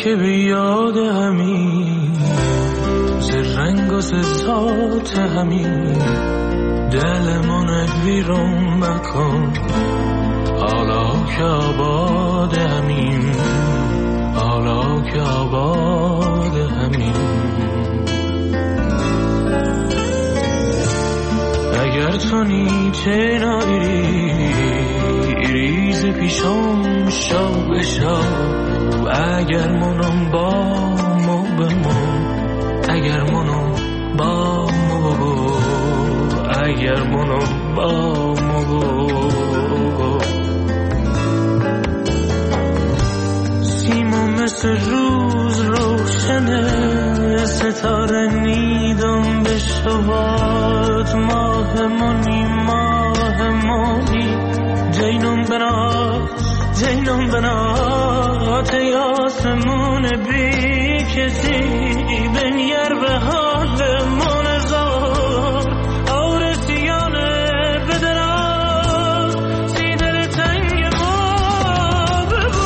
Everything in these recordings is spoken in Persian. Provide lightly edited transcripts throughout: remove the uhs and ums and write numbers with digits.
که بیاد همین ز رنگ و ز ذات همین دلمون ویرون مکن حالا که آباد همین حالا که آباد همین اگر تو نیچه ریز پیشم شو بشو اگر منم با مو بمون اگر منم با مو اگر منم با مو سیما مثل روز روشنه ستاره نیدم به شبات ماه منی جینم بنات یاسمون بی کسی بنیر به حال منزار آورسیانه بدرا سیدر تنگ ما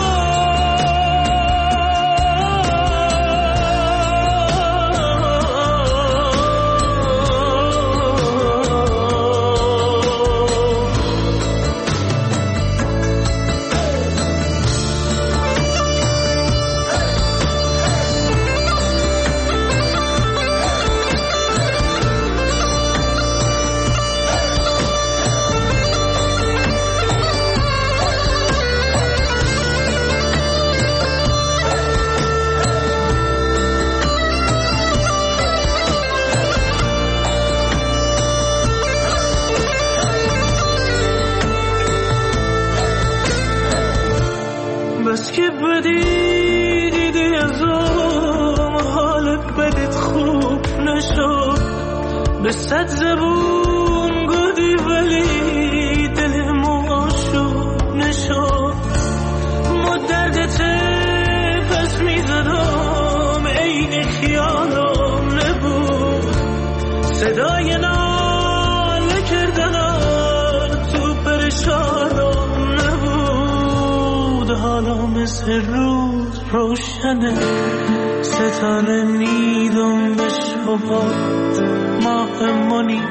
بس که بدی دیدی ازم حالت بدت خوب نشد به صد زبون گودی ولی دلم عاشق نشد ما دردت پس میزدم عین خیالم نبود صدای ناله کردن تو پرشانم نبود حالا مثل روز روشنه ستاره نیدم به شبات ماه منی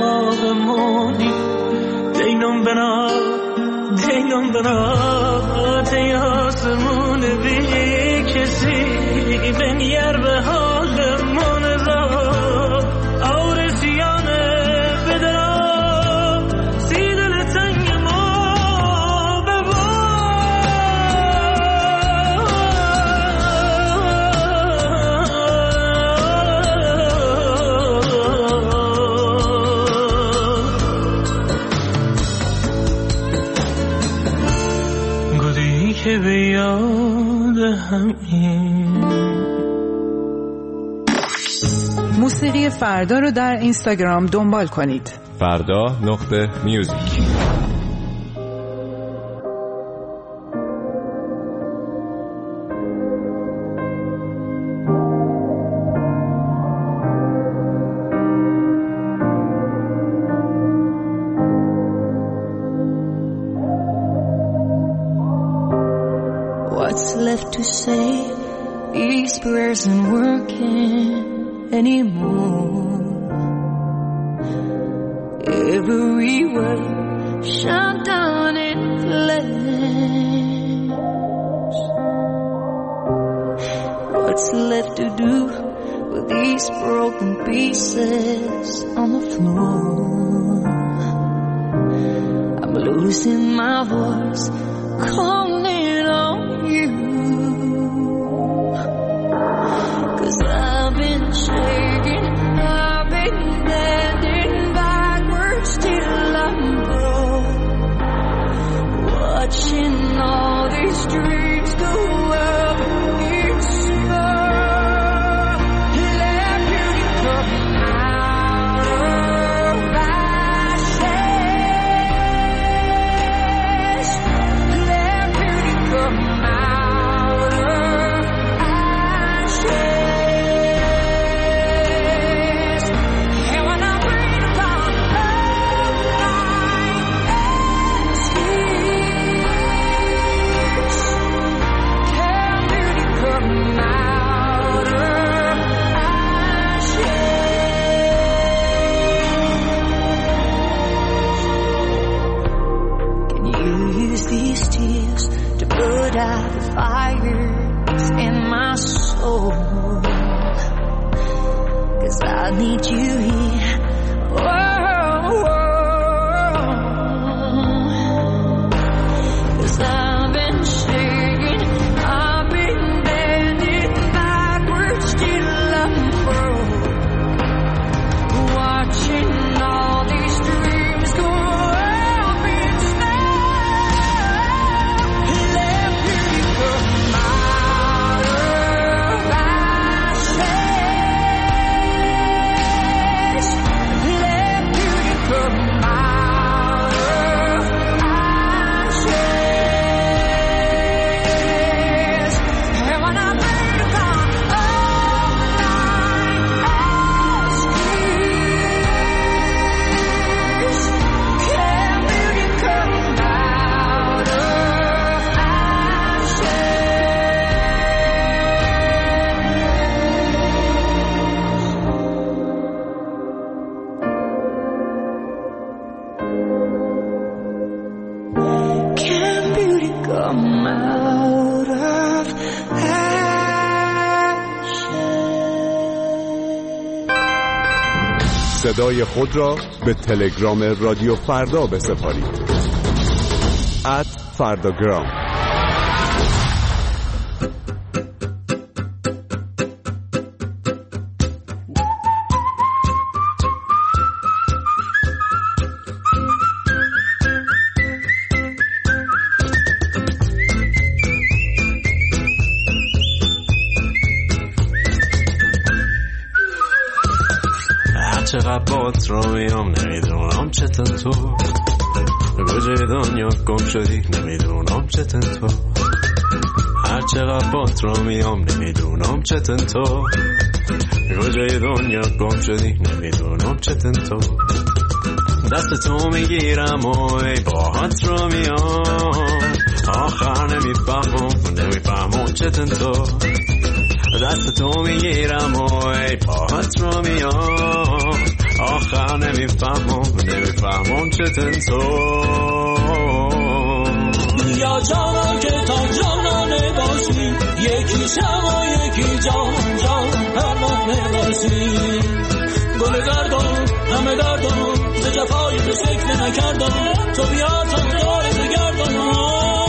دینم بنات یاسمون بی کسی بنیر به حال منزار آورسیانه بدرا سیدل تنگ ما گودی که بیاد همین. موسیقی فردا رو در اینستاگرام دنبال کنید. فردا.music. What's left to say? These prayers aren't working anymore. Every word shut down in flames. What's left to do with these broken pieces on the floor? I'm losing my voice, calling on you. 'Cause I've been shaking, I've been bending backwards till I'm broke, watching all these dreams go up in smoke. Let beauty come out of ashes. Let beauty come out. the fires in my soul. 'Cause I need you here. Oh, 'cause I've been shaking, I've been bending backwards till I'm broke, watching all these dreams go up in smoke. Let beauty come out of ashes. Let beauty come out of ashes. And when I pray to God all night, can beauty come out of ashes? Can beauty come out of ashes? صدای خود را به تلگرام رادیو فردا بسپارید. @فرداگرام. چقدر بات را میام نمیدونم چطور تو کجای دنیا گم شدی نمیدونم چطور هر چقدر بات را میام نمیدونم چطور کجای دنیا گم شدی نمیدونم چطور دست تو میگیرم و ای باهات را میام آخر نمیفهمم چطور دست تو میگیرم و ای باهات را میام آخر نمیفهمم چطور یا جانا که تا جانانه باشی یکی شم و یکی جان پروانه باشی گل گردان همه دردان ز جفای تو سکته نکردم تو بیا تا دارت گردان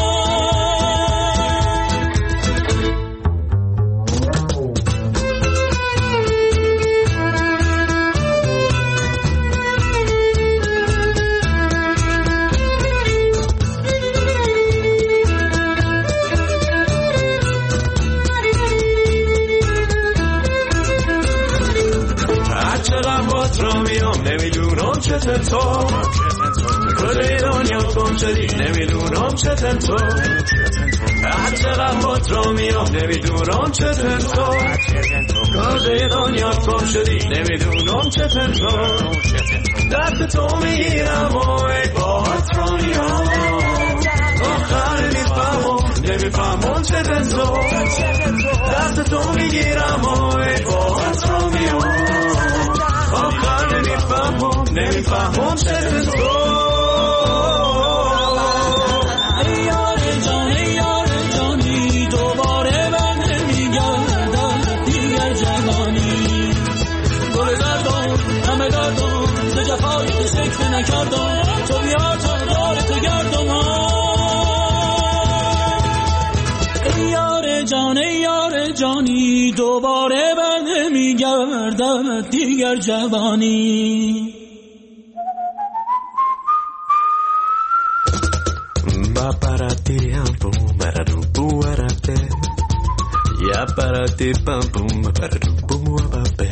نمیدونم چطور کجای دنیا گم شدی نمیدونم چطور هر چقدر بات را میام نمیدونم چطور کجای دنیا گم شدی نمیدونم چطور دست تو میگیرم و ای باهات را میام آخر نمیفهمم چطور دست تو میگیرم و ای باهات را میام آخر نمیفهمم چطور ای یار جانی دوباره بر نمیگردم دیگر جوانی گل گردان همه دردان ز جفای تو سکته نکردم تو بیا تا دارت گردم ای یار جانی دوباره بر نمیگردم دیگر جوانی با پراتی هم بوم برادو بوارته یا پراتی پم بوم برادو بوارته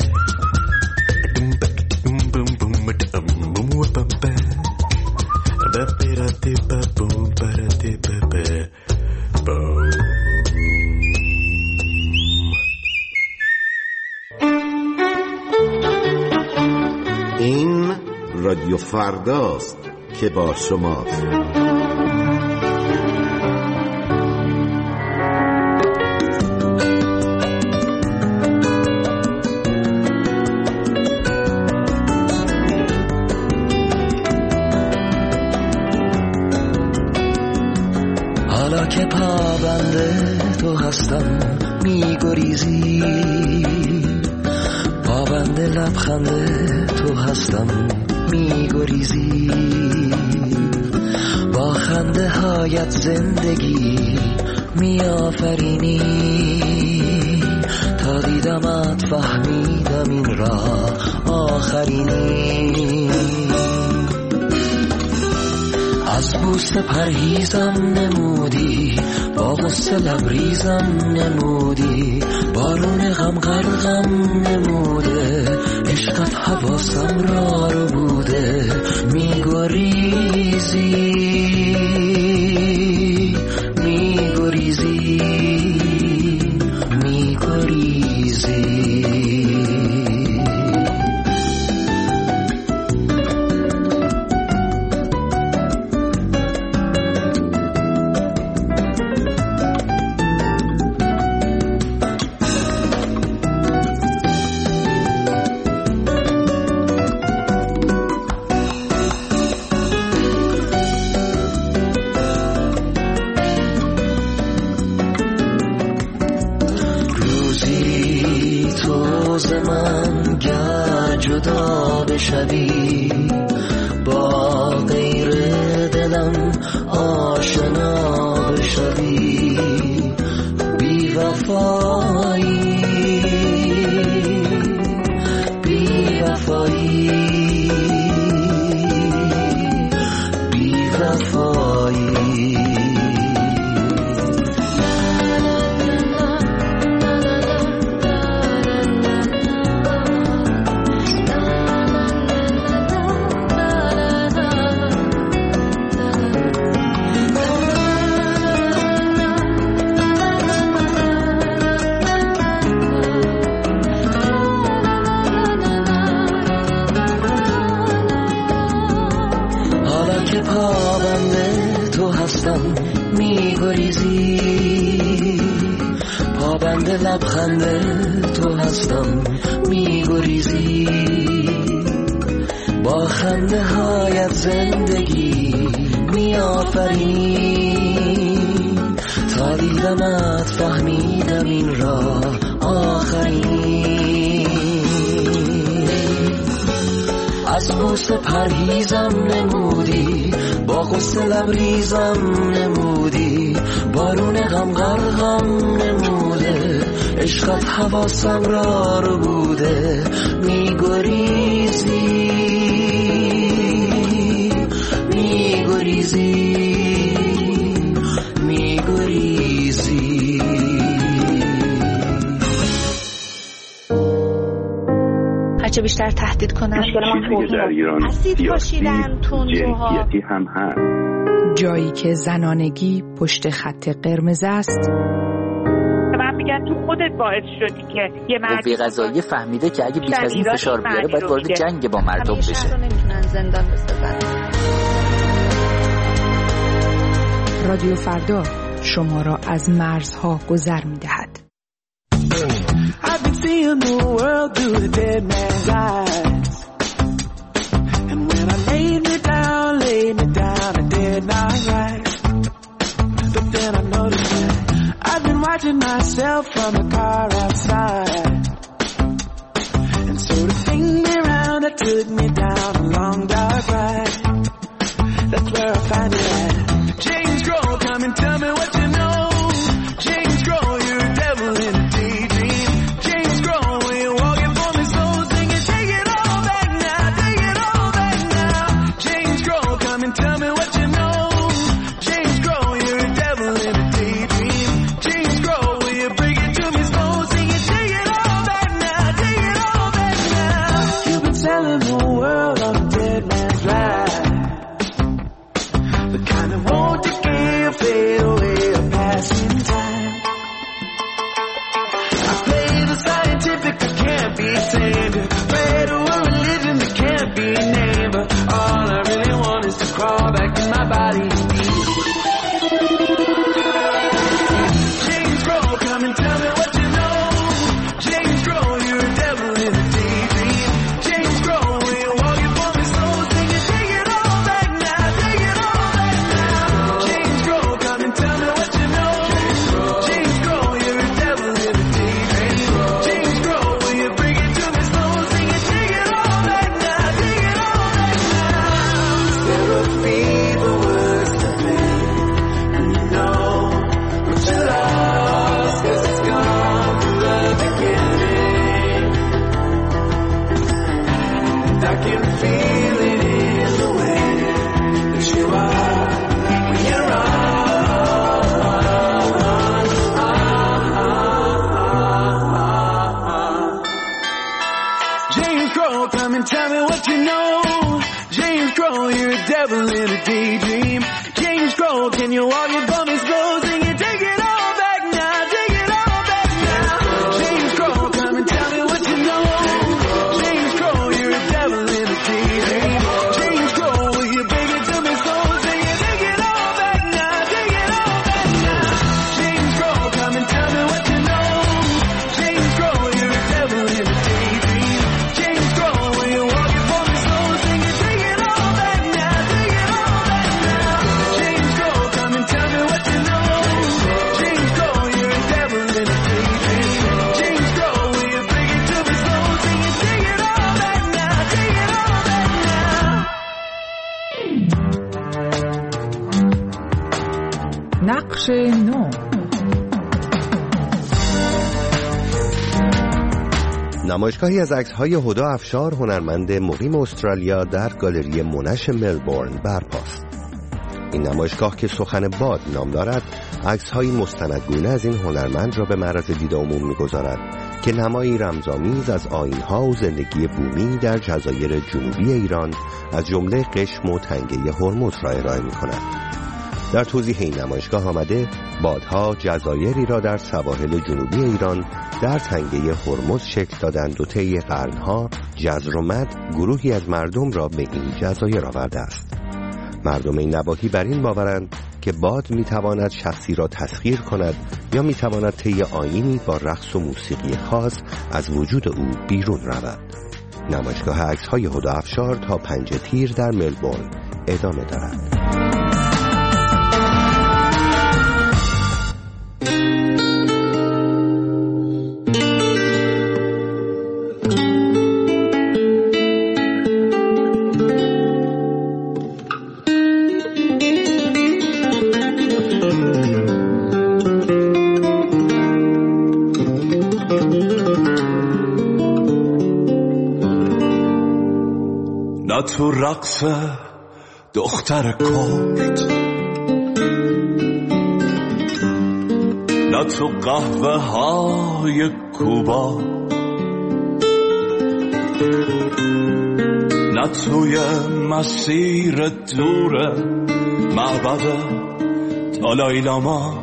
بوم بوم بوم بوم بوم بوم با پراتی پم بوم پراتی پم این رادیو فرداست که با شماست. حالا حالا که پابند تو هستم میگریزی، پابند لبخند تو هستم میگریزی، با خنده هایت زندگی میآفرینی، تا دیدمت فهمیدم این راه آخرینی. از بوسه پرهیزم نمودی، با غصه لبریزم نمودی، بارون غم غرقم نموده، عشقت حواسم را رو بوده، میگریزی میگریزی میگریزی. جدا بشوی با غیر دلم آشنا بشوی، بی وفایی بی وفایی بی وفایی. میگریزی، پابند لبخند تو هستم میگریزی، با خنده هایت زندگی میآفرینی، تا دیدمت فهمیدم این راه آخرین. از بوسه پرهیزم نمودی، با غصه لبریزم نمودی، بارون غم غرقم نموده، عشقت حواسم را رو بوده، میگریزی میگریزی میگریزی. هرچه بیشتر تهدید کنن چیزی که در ایران سیاسی جنسیتی هم هست، جایی که زنانگی پشت خط قرمز است. من میگن تو خودت باعث شدی که یه مرد قوه قضاییه فهمیده که اگه بیش از این فشار بیاره باید وارد جنگ با مردم بشه. نمیتونن زندان بسازن. رادیو فردا شما را از مرزها گذر می‌دهد. I've been seeing the world through the dead man's eyes, and when I laid me down, I did not rise. But then I noticed that I've been watching myself from the car outside, and so to bring me round, it took me down a long dark ride. That's where I find it at. James Grohl, come and tell me what you know. James Grohl, you're a devil in a daydream. James Grohl, when you're walking for me, so sing it, take it all back now, take it all back now. James Grohl, come and tell me what you know. James Grohl, you're a devil in a daydream. James Grohl, will you bring it to me slow, sing it, take it all back now, take it all back now. You've been selling the world on a dead man's ride, the kind of won't decay or fade away or pass in time. I play the scientific, I can't be tamed. Pray to a religion that can't be named, but all I really want is to crawl back in my body and breathe. James Grohl, come and tell me what you know. James Grohl, you're a devil in a daydream. James Grohl, when you're walking for me slow, sing it, take it all back now, take it all back now. in a daydream. James Crow, can you walk your bum slow? Sing it, take it all back now, take it all back now. James Crow, come and tell me what you know. James Crow, you're a devil in a daydream. James Crow, will you bring it to me slow? Sing it, take it all back now, take it all back now. James Crow, come and tell me what you know. James Crow, you're a devil in a daydream. James Crow, will you walk it for me slow? Sing it, take it all back now, take it all back now. James Crow, come and tell me what you know. James Crow, you're a devil in a daydream. James Crow, will you bring it to me slow? Sing it, take it all back now, take it all back now. نقش نو. نمایشگاهی از عکس‌های هدی افشار هنرمند مقیم استرالیا در گالری مونش ملبورن برپاست. این نمایشگاه که سخن باد نام دارد، عکس‌های مستندگونه از این هنرمند را به معرض دید عموم می‌گذارد که نمایی رمزآمیز از آیین‌ها و زندگی بومی در جزایر جنوبی ایران از جمله قشم و تنگه هرمز را ارائه می‌کند. در توضیح این نمایشگاه آمده بادها جزایری را در سواحل جنوبی ایران در تنگه هرمز شکل دادند و طی قرنها جزر و مد گروهی از مردم را به این جزایر آورده است. مردم این نواحی بر این باورند که باد میتواند شخصی را تسخیر کند یا میتواند طی آیینی با رقص و موسیقی خاص از وجود او بیرون رود. نمایشگاه عکس‌های هدی افشار تا 5 تیر در ملبورن ادامه دارد. نه تو رقص دختر کرد، نه تو قهوه های کوبا، نه توی مسیر دور معبد دالای لاما،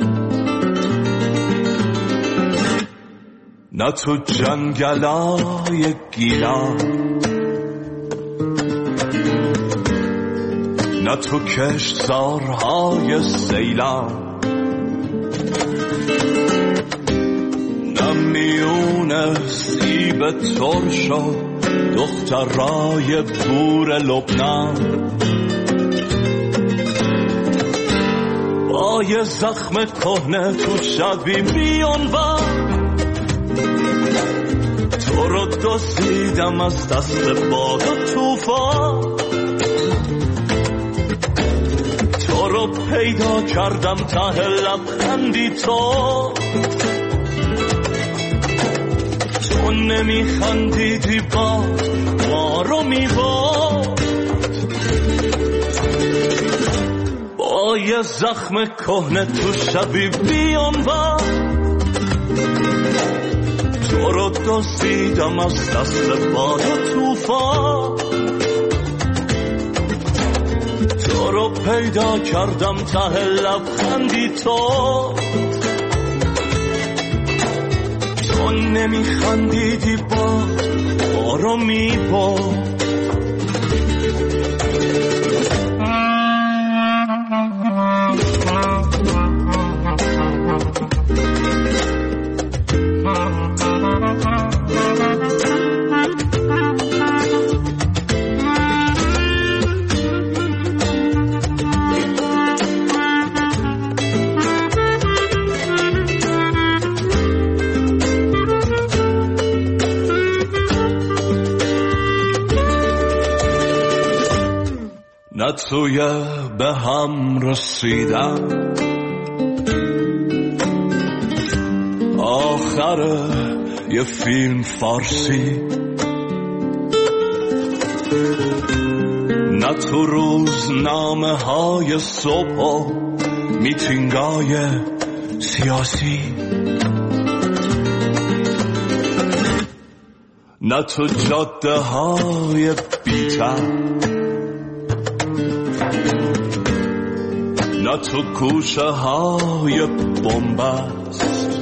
نه تو جنگلای گیلان، نه تو کشتزارهای سیلان، نه میون سیب ترش و دخترای بور لبنان، با یه زخم کهنه تو شبی بیانوان، تو رو دزدیدم از دست باد و توفان، تو رو پیدا کردم ته لبخندی تو نمیخندیدی باد ما رو میباد، با یه زخم کهنه تو شبی بیانوان، تو رو دزدیدم از دست باد و توفان، تو رو پیدا کردم ته لبخندی تو نمیخندیدی باد ما رو میباد. نه توی به هم رسیدن آخر یه فیلم فارسی، نه تو روزنامه های صبح و میتینگای سیاسی، نه تو جاده های بی‌تر، نه تو کوچه های بنبست،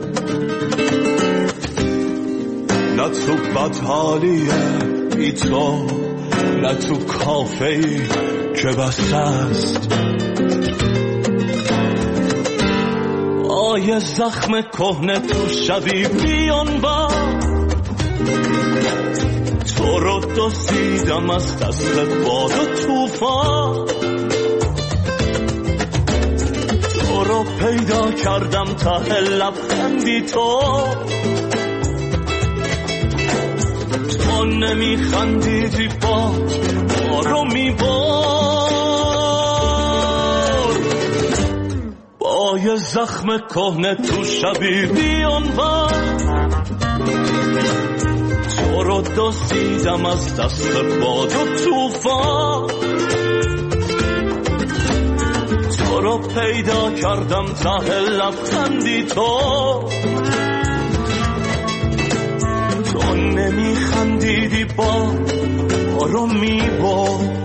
نه تو بدحالی بی تو، نه تو کافه‌ای که بسته است. آیه زخم کهنه تو شبی بیان با تو رو دزدیدم از دست باد و طوفان، تو رو پیدا کردم ته لبخندی تو نمیخندیدی با رو میبار. با یه زخم کهنه تو شبی بیانور تو رو دزدیدم از دست باد و طوفان، تو رو پیدا کردم ته لبخندی تو نمیخندیدی با رو میبار.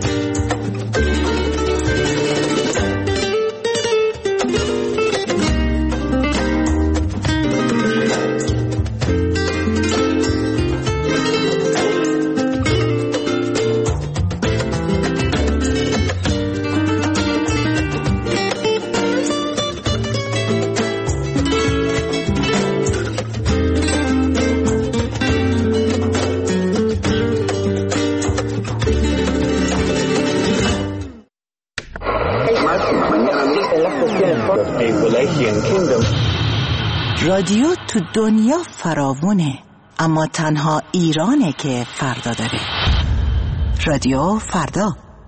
رادیو تو دنیا فراوونه، اما تنها ایرانه که فردا dare. رادیو فردا.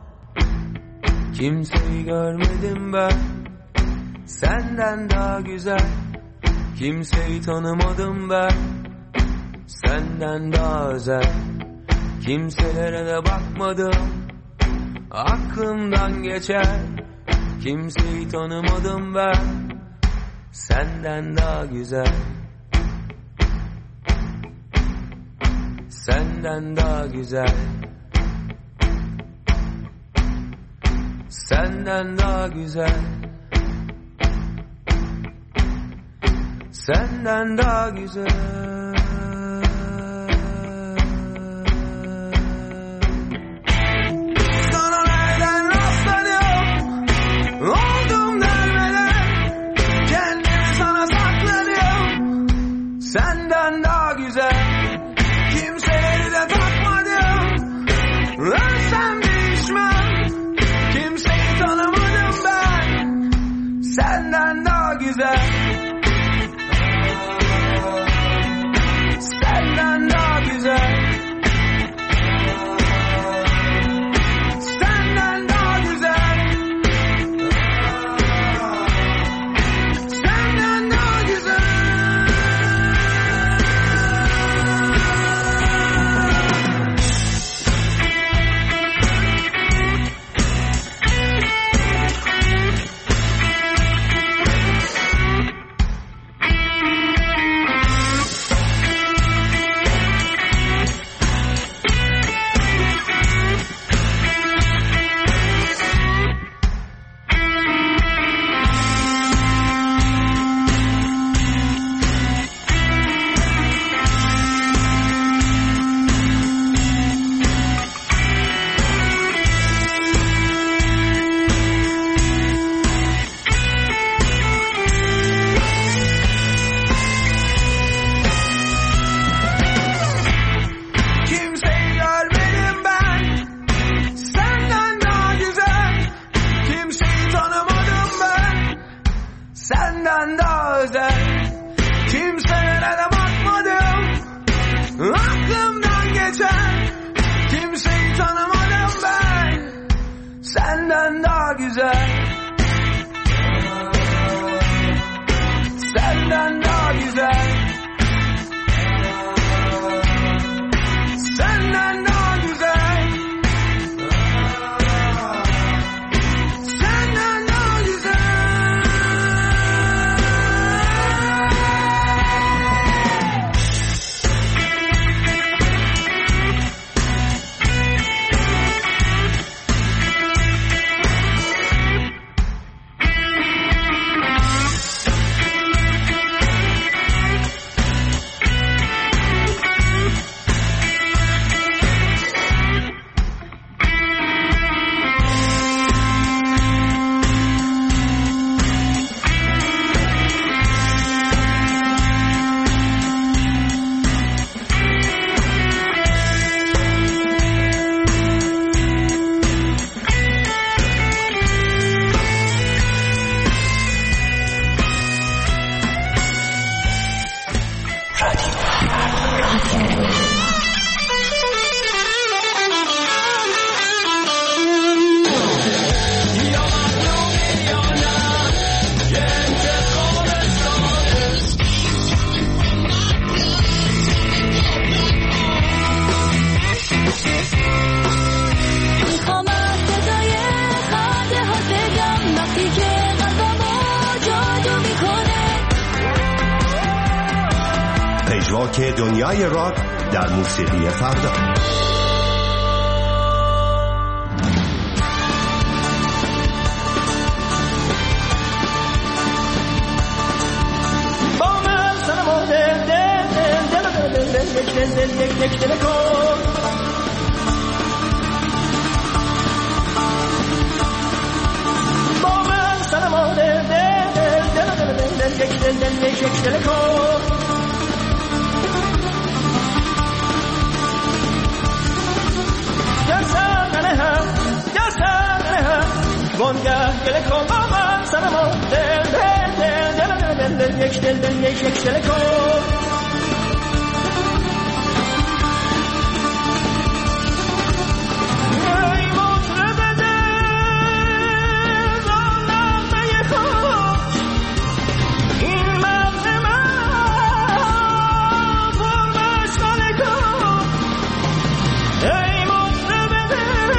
Kimseyi görmedim ben senden daha güzel, kimseyi tanımadım ben senden daha özel, kimselere de bakmadım aklımdan geçer, kimseyi tanımadım ben senden daha güzel, senden daha güzel, senden daha güzel, senden daha güzel. Sana nereden rastladım, oldum dermeden, kendimi sana sakladım, senden daha güzel, kimseleri de takmadım, ölsem değişmem, kimseyi tanımadım ben, senden daha güzel, senden daha güzel, senden daha güzel, senden daha güzel. محاک دنیای راک در موسیقی فردا. با من سنما دل کن با من سنما دل کن وانگه گله کن با من سنما دل یک دل کن ای مطرب دل زنم یکم این مغز من فرمش کن ای مطرب دل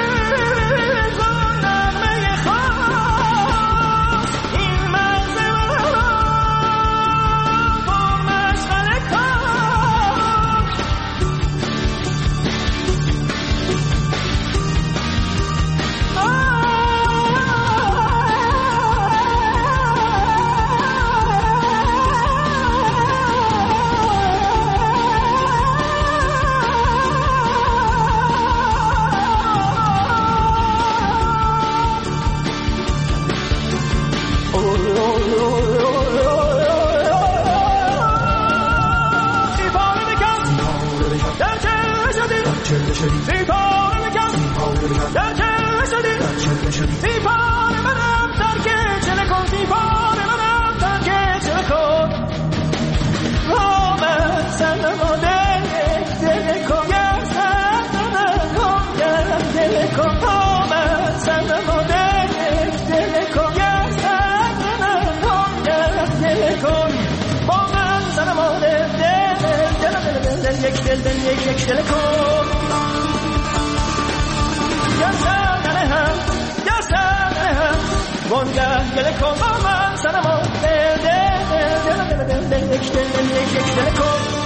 یک دل کن یا سنه هم وانگه گله کن با من سنما دل یک دل کن